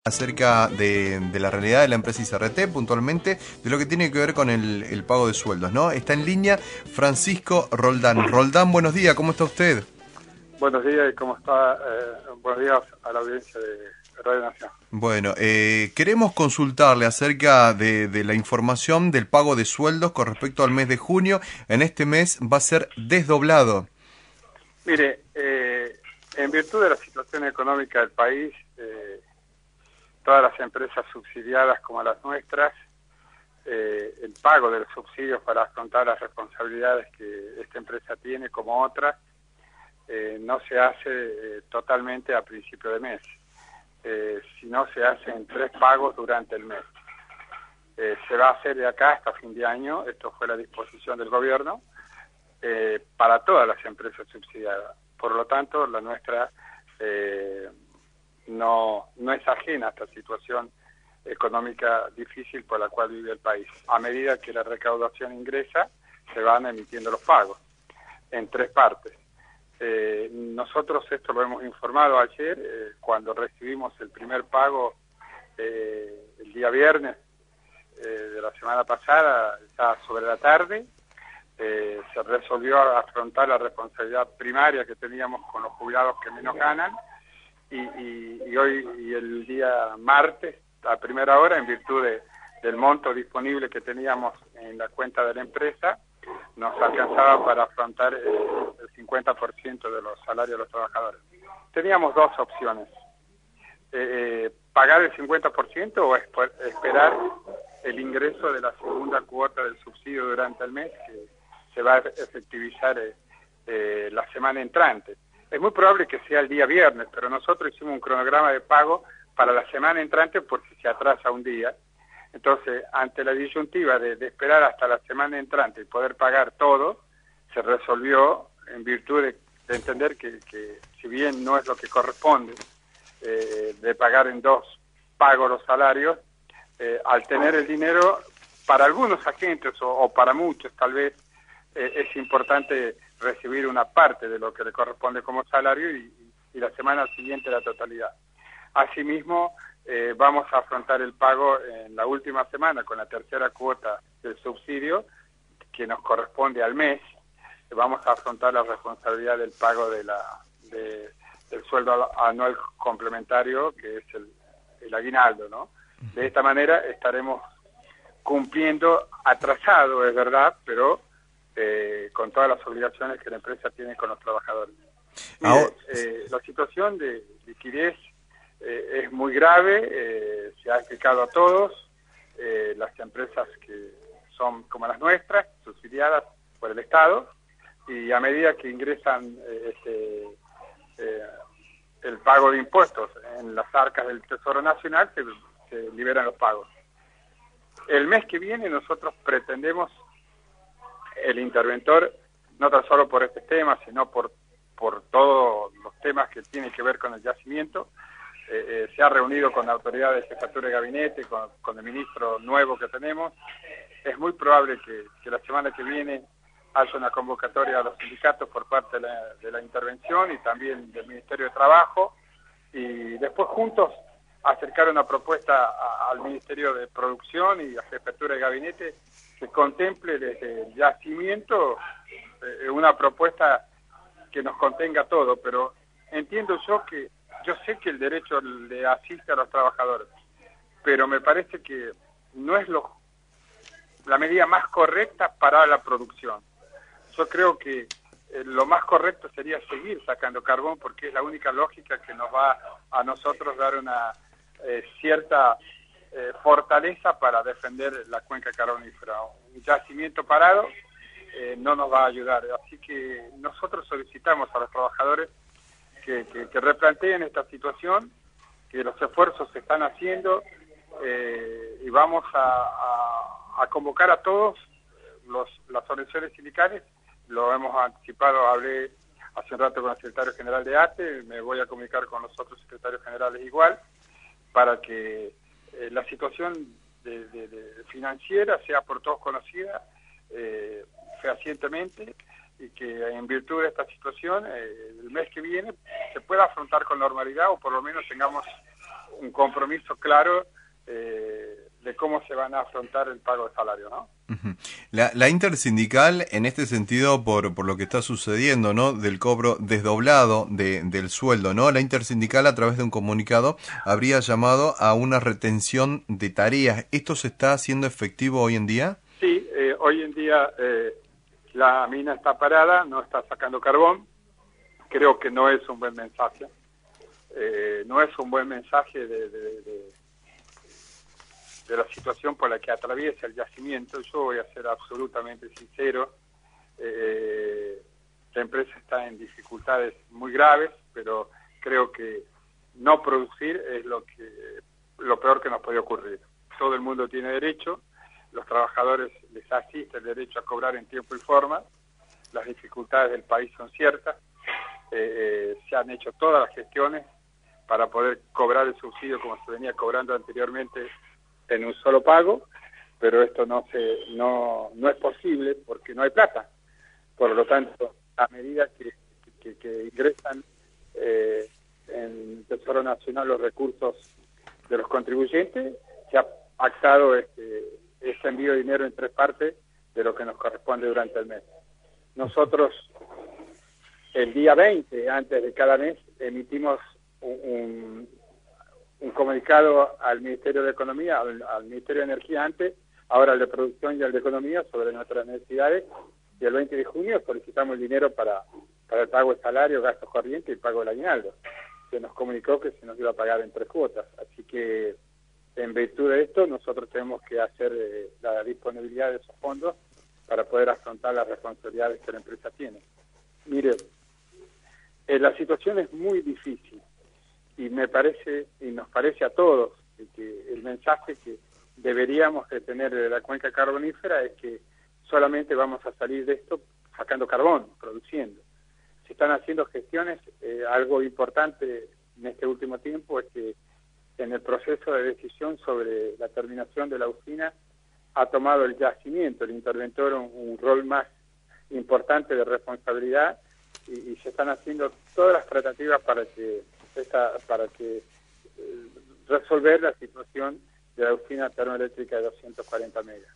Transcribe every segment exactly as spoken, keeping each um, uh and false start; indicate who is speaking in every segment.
Speaker 1: Acerca de, de la realidad de la empresa I C R T, puntualmente de lo que tiene que ver con el, el pago de sueldos, ¿no? Está en línea Francisco Roldán. Roldán, buenos días, ¿cómo está usted?
Speaker 2: Buenos días, ¿y cómo está? Eh, buenos días a la audiencia de Radio Nación.
Speaker 1: Bueno, eh, queremos consultarle acerca de, de la información del pago de sueldos con respecto al mes de junio. En este mes va a ser desdoblado.
Speaker 2: Mire, eh, en virtud de la situación económica del país, eh, todas las empresas subsidiadas como las nuestras, eh, el pago de los subsidios para afrontar las responsabilidades que esta empresa tiene como otras, eh, no se hace eh, totalmente a principio de mes, eh, sino se hace en tres pagos durante el mes. Eh, se va a hacer de acá hasta fin de año, esto fue la disposición del gobierno, eh, para todas las empresas subsidiadas. Por lo tanto, la nuestra eh, no, no es ajena a esta situación económica difícil por la cual vive el país. A medida que la recaudación ingresa, se van emitiendo los pagos en tres partes. Eh, nosotros esto lo hemos informado ayer, eh, cuando recibimos el primer pago eh, el día viernes eh, de la semana pasada, ya sobre la tarde, eh, se resolvió afrontar la responsabilidad primaria que teníamos con los jubilados que menos ganan, y, y, y hoy y el día martes, a primera hora, en virtud de, del monto disponible que teníamos en la cuenta de la empresa, nos alcanzaba para afrontar eh, el cincuenta por ciento de los salarios de los trabajadores. Teníamos dos opciones, eh, pagar el cincuenta por ciento o esperar el ingreso de la segunda cuota del subsidio durante el mes, que se va a efectivizar eh, eh, la semana entrante. Es muy probable que sea el día viernes, pero nosotros hicimos un cronograma de pago para la semana entrante por si se atrasa un día. Entonces, ante la disyuntiva de, de esperar hasta la semana entrante y poder pagar todo, se resolvió en virtud de, de entender que, que si bien no es lo que corresponde eh, de pagar en dos pagos los salarios, eh, al tener el dinero, para algunos agentes o, o para muchos tal vez, eh, es importante recibir una parte de lo que le corresponde como salario y, y la semana siguiente la totalidad. Asimismo, eh, vamos a afrontar el pago en la última semana con la tercera cuota del subsidio que nos corresponde al mes. Vamos a afrontar la responsabilidad del pago de la, de, del sueldo anual complementario, que es el, el aguinaldo, ¿no? De esta manera estaremos cumpliendo atrasado, es verdad, pero eh, con todas las obligaciones que la empresa tiene con los trabajadores. Mire, eh, la situación de liquidez Eh, es muy grave, eh, se ha explicado a todos, eh, las empresas que son como las nuestras, subsidiadas por el Estado, y a medida que ingresan eh, este, eh, el pago de impuestos en las arcas del Tesoro Nacional, se, se liberan los pagos. El mes que viene nosotros pretendemos, el interventor, no tan solo por este tema, sino por, por todos los temas que tienen que ver con el yacimiento, Eh, eh, se ha reunido con la autoridad de jefatura de gabinete, con, con el ministro nuevo que tenemos. Es muy probable que, que la semana que viene haya una convocatoria a los sindicatos por parte de la, de la intervención y también del Ministerio de Trabajo, y después juntos acercar una propuesta a, al Ministerio de Producción y a jefatura de gabinete que contemple desde el yacimiento eh, una propuesta que nos contenga todo, pero entiendo yo que Yo sé que el derecho le asiste a los trabajadores, pero me parece que no es lo, la medida más correcta para la producción. Yo creo que eh, lo más correcto sería seguir sacando carbón, porque es la única lógica que nos va a nosotros dar una eh, cierta eh, fortaleza para defender la cuenca carbonífera. Un yacimiento parado eh, no nos va a ayudar, así que nosotros solicitamos a los trabajadores Que, que, que replanteen esta situación, que los esfuerzos se están haciendo, eh, y vamos a, a, a convocar a todos los, las organizaciones sindicales. Lo hemos anticipado, hablé hace un rato con el secretario general de A T E, me voy a comunicar con los otros secretarios generales igual, para que eh, la situación de, de, de financiera sea por todos conocida eh, fehacientemente, y que en virtud de esta situación, eh, el mes que viene se pueda afrontar con normalidad, o por lo menos tengamos un compromiso claro eh, de cómo se van a afrontar el pago de salario, ¿no?
Speaker 1: La, la intersindical, en este sentido, por, por lo que está sucediendo, ¿no? Del cobro desdoblado de, del sueldo, ¿no? La intersindical, a través de un comunicado, habría llamado a una retención de tareas. ¿Esto se está haciendo efectivo hoy en día?
Speaker 2: Sí, eh, hoy en día eh, la mina está parada, no está sacando carbón. Creo que no es un buen mensaje. Eh, no es un buen mensaje de, de, de, de la situación por la que atraviesa el yacimiento. Yo voy a ser absolutamente sincero. Eh, la empresa está en dificultades muy graves, pero creo que no producir es lo que lo peor que nos puede ocurrir. Todo el mundo tiene derecho, los trabajadores les asiste el derecho a cobrar en tiempo y forma, las dificultades del país son ciertas, eh, eh, se han hecho todas las gestiones para poder cobrar el subsidio como se venía cobrando anteriormente en un solo pago, pero esto no se no no es posible porque no hay plata. Por lo tanto, a medida que, que, que ingresan eh, en el Tesoro Nacional los recursos de los contribuyentes, se ha pactado este, este envío de dinero en tres partes de lo que nos corresponde durante el mes. Nosotros, el día veinte, antes de cada mes, emitimos un, un, un comunicado al Ministerio de Economía, al, al Ministerio de Energía antes, ahora al de Producción y al de Economía sobre nuestras necesidades, y el veinte de junio solicitamos el dinero para, para el pago de salario, gastos corrientes y el pago del aguinaldo. Se nos comunicó que se nos iba a pagar en tres cuotas, así que en virtud de esto nosotros tenemos que hacer eh, la disponibilidad de esos fondos para poder afrontar las responsabilidades que la empresa tiene. Mire, eh, la situación es muy difícil y me parece, y nos parece a todos, que el mensaje que deberíamos de tener de la cuenca carbonífera es que solamente vamos a salir de esto sacando carbón, produciendo. Se están haciendo gestiones, eh, algo importante en este último tiempo es que en el proceso de decisión sobre la terminación de la usina ha tomado el yacimiento, el interventor, un, un rol más importante de responsabilidad y, y se están haciendo todas las tratativas para que esta, para que eh, resolver la situación de la usina termoeléctrica de doscientos cuarenta megas.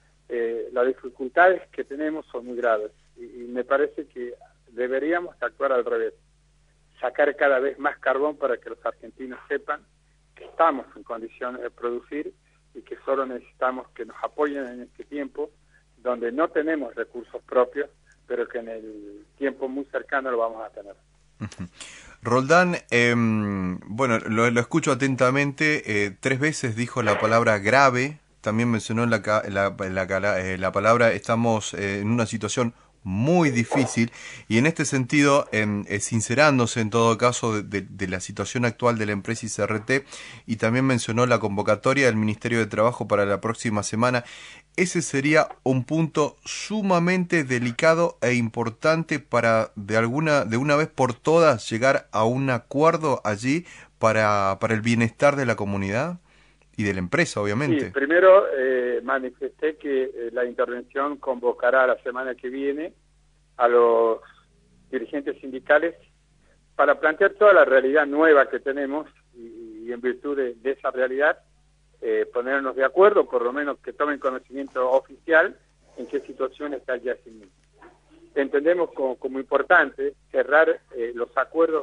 Speaker 2: Eh, las dificultades que tenemos son muy graves y, y me parece que deberíamos actuar al revés, sacar cada vez más carbón para que los argentinos sepan que estamos en condiciones de producir y que solo necesitamos que nos apoyen en este tiempo donde no tenemos recursos propios, pero que en el tiempo muy cercano lo vamos a tener.
Speaker 1: Uh-huh. Roldán, eh, bueno, lo, lo escucho atentamente, eh, tres veces dijo la palabra grave. También mencionó la, la, la, la, la palabra estamos en una situación muy difícil y en este sentido, eh, sincerándose en todo caso de, de, de la situación actual de la empresa I C R T y también mencionó la convocatoria del Ministerio de Trabajo para la próxima semana. Ese sería un punto sumamente delicado e importante para de alguna de una vez por todas llegar a un acuerdo allí para, para el bienestar de la comunidad. Y de la empresa, obviamente.
Speaker 2: Sí, primero eh, manifesté que eh, la intervención convocará la semana que viene a los dirigentes sindicales para plantear toda la realidad nueva que tenemos y, y en virtud de, de esa realidad eh, ponernos de acuerdo, por lo menos que tomen conocimiento oficial en qué situación está el yacimiento. Entendemos como, como importante cerrar eh, los acuerdos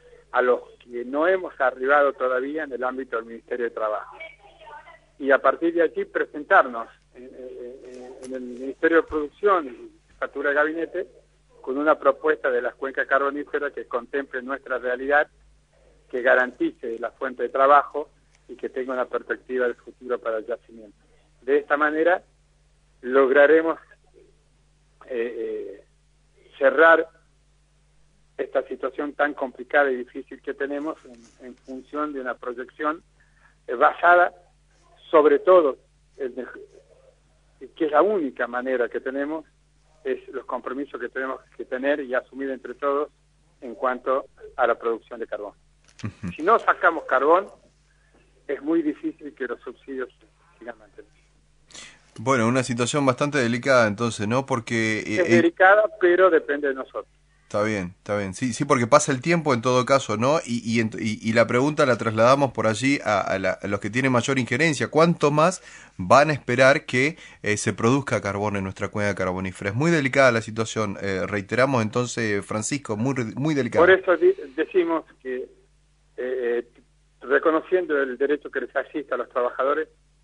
Speaker 2: a los que no hemos arribado todavía en el ámbito del Ministerio de Trabajo. Y a partir de aquí presentarnos en, en, en el Ministerio de Producción y Jefatura de Gabinete con una propuesta de las cuencas carboníferas que contemple nuestra realidad, que garantice la fuente de trabajo y que tenga una perspectiva de futuro para el yacimiento. De esta manera lograremos eh, eh, cerrar esta situación tan complicada y difícil que tenemos en, en función de una proyección eh, basada sobre todo, el, que es la única manera que tenemos, es los compromisos que tenemos que tener y asumir entre todos en cuanto a la producción de carbón. Uh-huh. Si no sacamos carbón, es muy difícil que los subsidios sigan manteniendo.
Speaker 1: Bueno, una situación bastante delicada entonces, ¿no? Porque...
Speaker 2: Eh, es delicada, pero depende de nosotros.
Speaker 1: Está bien, está bien. Sí, sí, porque pasa el tiempo en todo caso, ¿no? Y, y, ent- y- y la pregunta la trasladamos por allí a, a la- a los que tienen mayor injerencia. ¿Cuánto más van a esperar que eh, se produzca carbón en nuestra cuenca carbonífera? Es muy delicada la situación. Eh, reiteramos entonces, Francisco, muy, re- muy
Speaker 2: Por
Speaker 1: delicada.
Speaker 2: eso di- decimos que, eh, reconociendo el derecho que les asiste a los trabajadores,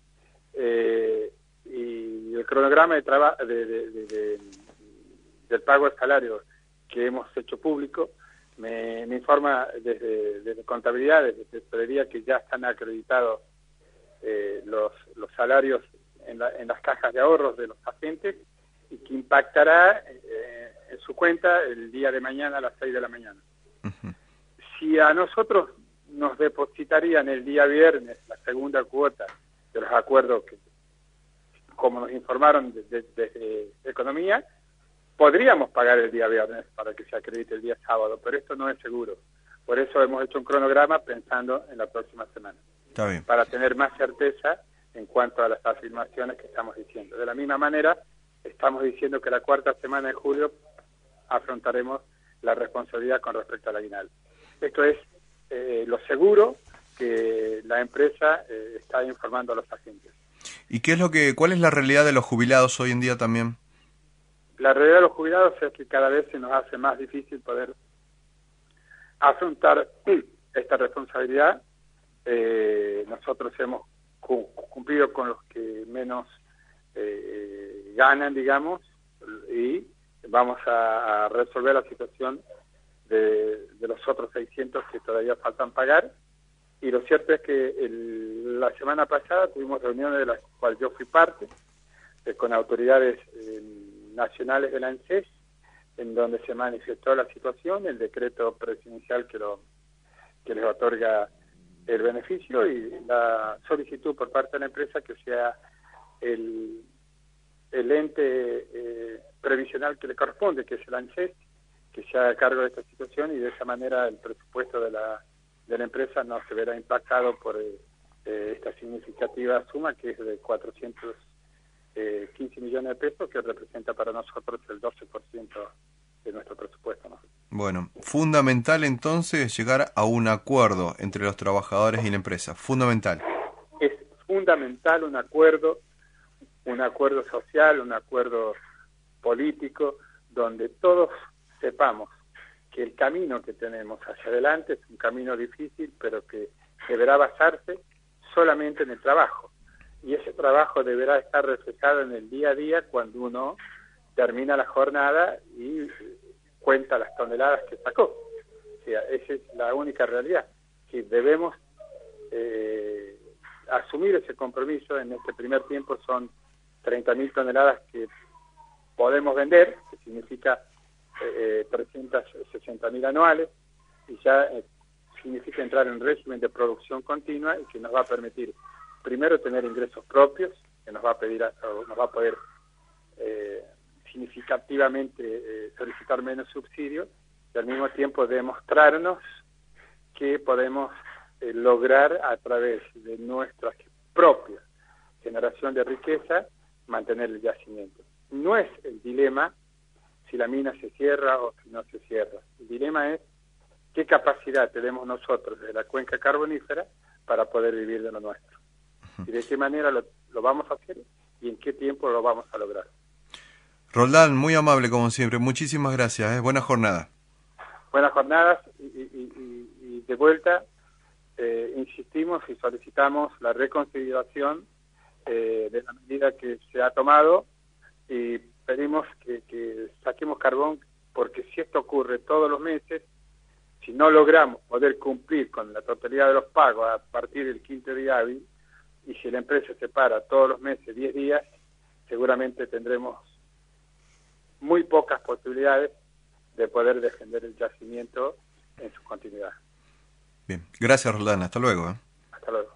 Speaker 2: eh, y el cronograma de traba de, de, de, de, del pago del salario que hemos hecho público, me, me informa desde, desde contabilidad, desde tesorería, que ya están acreditados eh, los, los salarios en, la, en las cajas de ahorros de los agentes, y que impactará eh, en su cuenta el día de mañana a las seis de la mañana.
Speaker 1: Ujú. Si
Speaker 2: Si a nosotros nos depositarían el día viernes la segunda cuota de los acuerdos que, como nos informaron desde de, de, de Economía, podríamos pagar el día viernes para que se acredite el día sábado, pero esto no es seguro. Por eso hemos hecho un cronograma pensando en la próxima semana,
Speaker 1: Está bien.
Speaker 2: para tener más certeza en cuanto a las afirmaciones que estamos diciendo. De la misma manera, estamos diciendo que la cuarta semana de julio afrontaremos la responsabilidad con respecto al aguinaldo. Esto es eh, lo seguro que la empresa eh, está informando a los agentes.
Speaker 1: ¿Y qué es lo que, cuál es la realidad de los jubilados hoy en día también?
Speaker 2: La realidad de los jubilados es que cada vez se nos hace más difícil poder afrontar esta responsabilidad. Eh, nosotros hemos cu cumplido con los que menos eh, ganan, digamos, y vamos a, a resolver la situación de, de los otros seiscientos que todavía faltan pagar. Y lo cierto es que el, la semana pasada tuvimos reuniones de las cuales yo fui parte, eh, con autoridades eh, nacionales de la ANSES, en donde se manifestó la situación, el decreto presidencial que, lo, que les otorga el beneficio, y la solicitud por parte de la empresa que sea el, el ente eh, previsional que le corresponde, que es el ANSES, que se haga cargo de esta situación, y de esa manera el presupuesto de la, de la empresa no se verá impactado por eh, eh, esta significativa suma, que es de cuatrocientos quince millones de pesos, que representa para nosotros el doce por ciento de nuestro presupuesto, ¿no?
Speaker 1: Bueno, fundamental entonces llegar a un acuerdo entre los trabajadores y la empresa. Fundamental.
Speaker 2: Es fundamental un acuerdo, un acuerdo social, un acuerdo político, donde todos sepamos que el camino que tenemos hacia adelante es un camino difícil, pero que deberá basarse solamente en el trabajo. Y ese trabajo deberá estar reflejado en el día a día cuando uno termina la jornada y cuenta las toneladas que sacó. O sea, esa es la única realidad, que debemos eh, asumir ese compromiso. En este primer tiempo son treinta mil toneladas que podemos vender, que significa eh, trescientos sesenta mil anuales, y ya eh, significa entrar en régimen de producción continua, y que nos va a permitir primero tener ingresos propios, que nos va a pedir, nos va a poder eh, significativamente eh, solicitar menos subsidios, y al mismo tiempo demostrarnos que podemos eh, lograr a través de nuestra propia generación de riqueza mantener el yacimiento. No es el dilema si la mina se cierra o si no se cierra. El dilema es qué capacidad tenemos nosotros de la cuenca carbonífera para poder vivir de lo nuestro. Y de qué manera lo, lo vamos a hacer y en qué tiempo lo vamos a lograr.
Speaker 1: Roldán, muy amable como siempre. Muchísimas gracias. ¿eh? Buena jornada.
Speaker 2: Buenas jornadas, y, y, y, y de vuelta eh, insistimos y solicitamos la reconsideración eh, de la medida que se ha tomado, y pedimos que, que saquemos carbón, porque si esto ocurre todos los meses, si no logramos poder cumplir con la totalidad de los pagos a partir del quinto día hábil, y si la empresa se para todos los meses diez días, seguramente tendremos muy pocas posibilidades de poder defender el yacimiento en su continuidad.
Speaker 1: Bien, gracias Roldán. Hasta luego. ¿eh?
Speaker 2: Hasta luego.